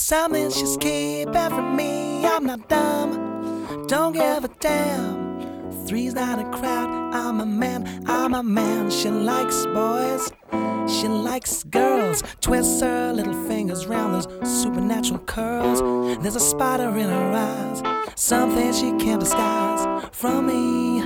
Something she's keeping from me. I'm not dumb, don't give a damn. Three's not a crowd, I'm a man. She likes boys, she likes girls. Twists her little fingers round those supernatural curls. There's a spider in her eyes, something she can't disguise from me.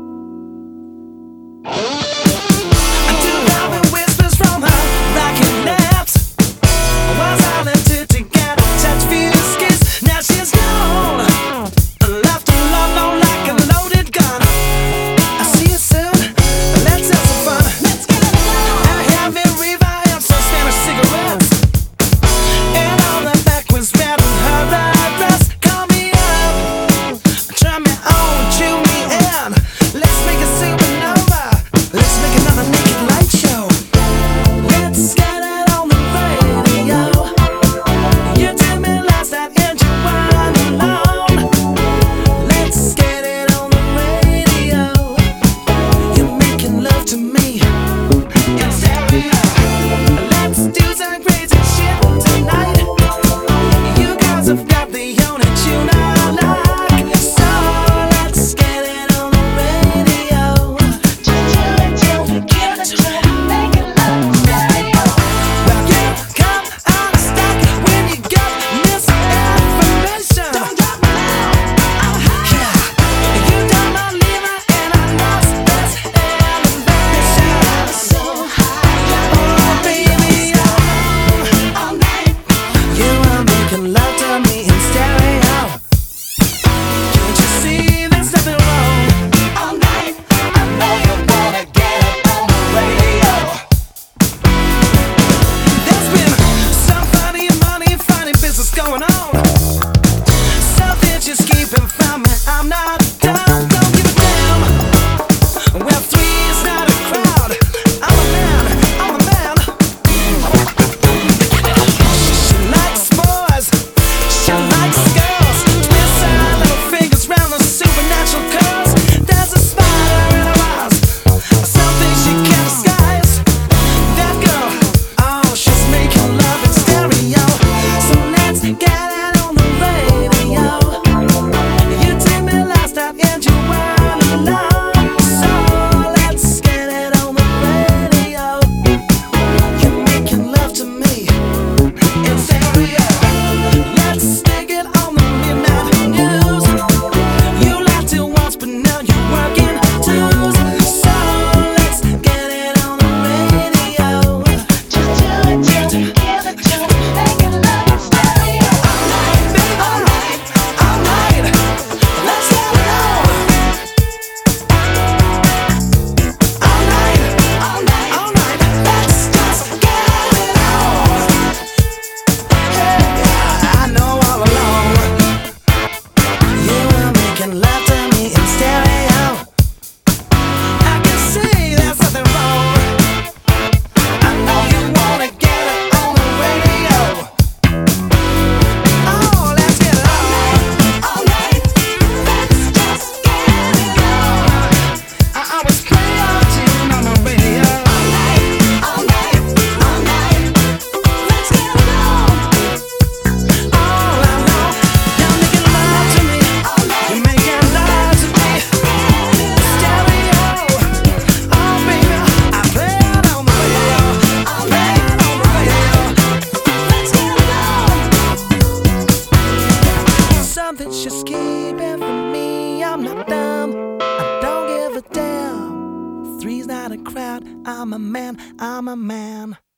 Just keep it from me. I'm not dumb, I don't give a damn. Three's not a crowd, I'm a man.